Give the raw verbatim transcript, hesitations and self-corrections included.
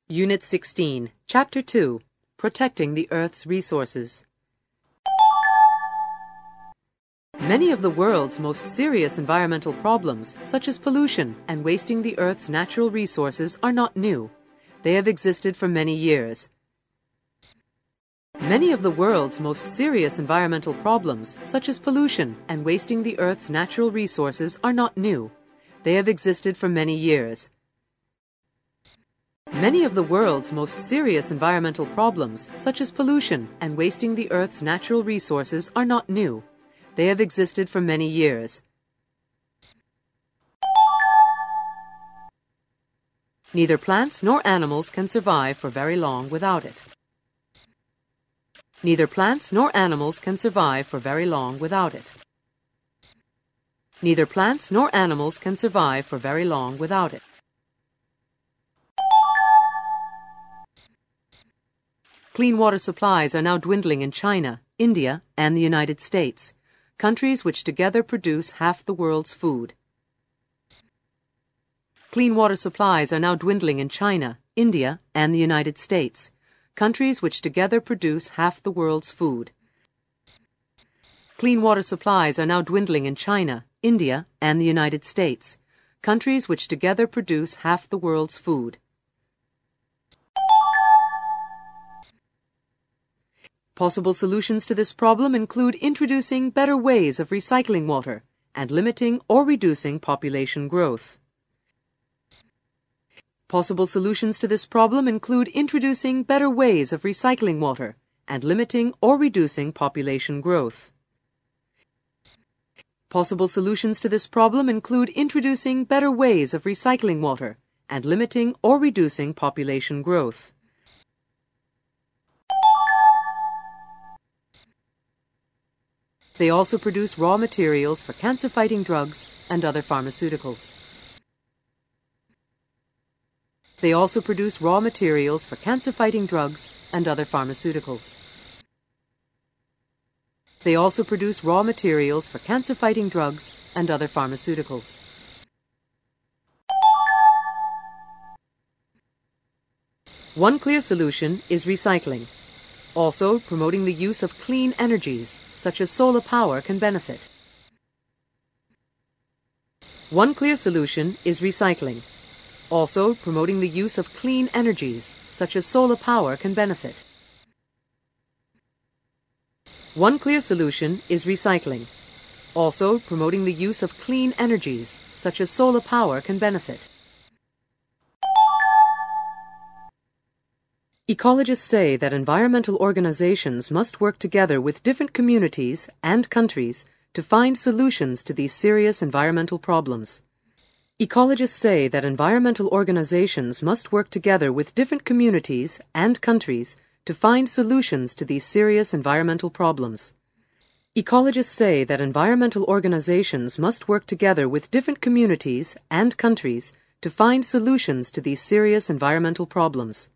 Unit sixteen, Chapter two, Protecting the Earth's Resources. Many of the world's most serious environmental problems, such as pollution and wasting the Earth's natural resources, are not new. They have existed for many years. Many of the world's most serious environmental problems, such as pollution and wasting the Earth's natural resources, are not new. They have existed for many years. Many of the world's most serious environmental problems, such as pollution and wasting the Earth's natural resources, are not new. They have existed for many years. Neither plants nor animals can survive for very long without it. Neither plants nor animals can survive for very long without it. Neither plants nor animals can survive for very long without it. Clean water supplies are now dwindling in China, India, and the United States, countries which together produce half the world's food. Clean water supplies are now dwindling in China, India, and the United States, countries which together produce half the world's food. Clean water supplies are now dwindling in China, India, and the United States, countries which together produce half the world's food. Possible solutions to this problem include introducing better ways of recycling water and limiting or reducing population growth. Possible solutions to this problem include introducing better ways of recycling water and limiting or reducing population growth. Possible solutions to this problem include introducing better ways of recycling water and limiting or reducing population growth. They also produce raw materials for cancer-fighting drugs and other pharmaceuticals. They also produce raw materials for cancer-fighting drugs and other pharmaceuticals. They also produce raw materials for cancer-fighting drugs and other pharmaceuticals. One clear solution is recycling. Also, promoting the use of clean energies, such as solar power, can benefit. One clear solution is recycling. Also, promoting the use of clean energies, such as solar power, can benefit. One clear solution is recycling. Also, promoting the use of clean energies, such as solar power, can benefit. Ecologists say that environmental organizations must work together with different communities and countries to find solutions to these serious environmental problems. Ecologists say that environmental organizations must work together with different communities and countries to find solutions to these serious environmental problems. Ecologists say that environmental organizations must work together with different communities and countries to find solutions to these serious environmental problems.